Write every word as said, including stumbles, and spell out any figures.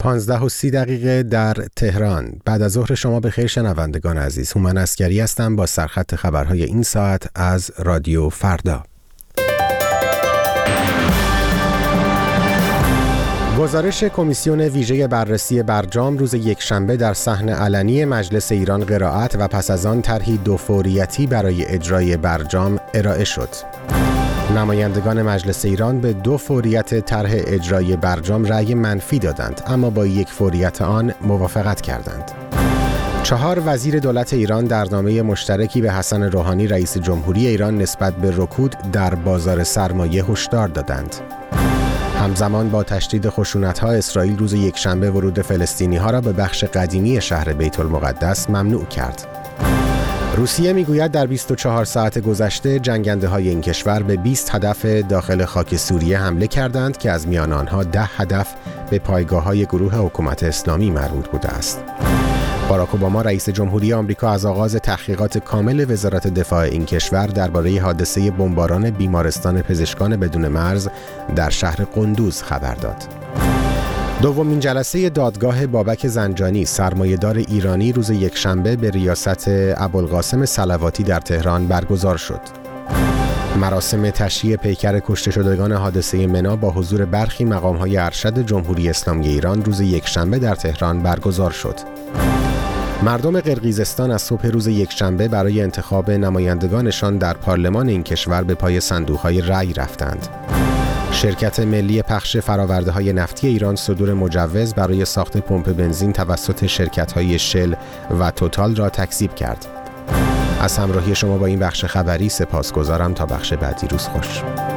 پانزده و سی دقیقه در تهران. بعد از ظهر شما بخیر شنوندگان عزیز. هومن عسکری هستم با سرخط خبرهای این ساعت از رادیو فردا. گزارش کمیسیون ویژه بررسی برجام روز یکشنبه در صحن علنی مجلس ایران قرائت و پس از آن طرحی دو فوریتی برای اجرای برجام ارائه شد. نمایندگان مجلس ایران به دو فوریت طرح اجرای برجام رأی منفی دادند، اما با یک فوریت آن موافقت کردند. چهار وزیر دولت ایران در نامه مشترکی به حسن روحانی رئیس جمهوری ایران نسبت به رکود در بازار سرمایه هشدار دادند. همزمان با تشدید خشونت‌ها اسرائیل روز یکشنبه ورود فلسطینی‌ها را به بخش قدیمی شهر بیت المقدس ممنوع کرد. روسیه میگوید در بیست و چهار ساعت گذشته جنگنده‌های این کشور به بیست هدف داخل خاک سوریه حمله کردند که از میان آنها ده هدف به پایگاه‌های گروه حکومت اسلامی مربوط بوده است. باراک اوباما رئیس جمهوری آمریکا از آغاز تحقیقات کامل وزارت دفاع این کشور درباره حادثه بمباران بیمارستان پزشکان بدون مرز در شهر قندوز خبر داد. دومین جلسه دادگاه بابک زنجانی سرمایه‌دار ایرانی روز یکشنبه به ریاست ابوالقاسم صلواتی در تهران برگزار شد. مراسم تشییع پیکر کشته شدگان حادثه منا با حضور برخی مقام‌های ارشد جمهوری اسلامی ایران روز یکشنبه در تهران برگزار شد. مردم قرقیزستان از صبح روز یکشنبه برای انتخاب نمایندگانشان در پارلمان این کشور به پای صندوق‌های رأی رفتند. شرکت ملی پخش فرآورده‌های نفتی ایران صدور مجوز برای ساخت پمپ بنزین توسط شرکت‌های شل و توتال را تکذیب کرد. از همراهی شما با این بخش خبری سپاسگزارم. تا بخش بعدی روز خوش.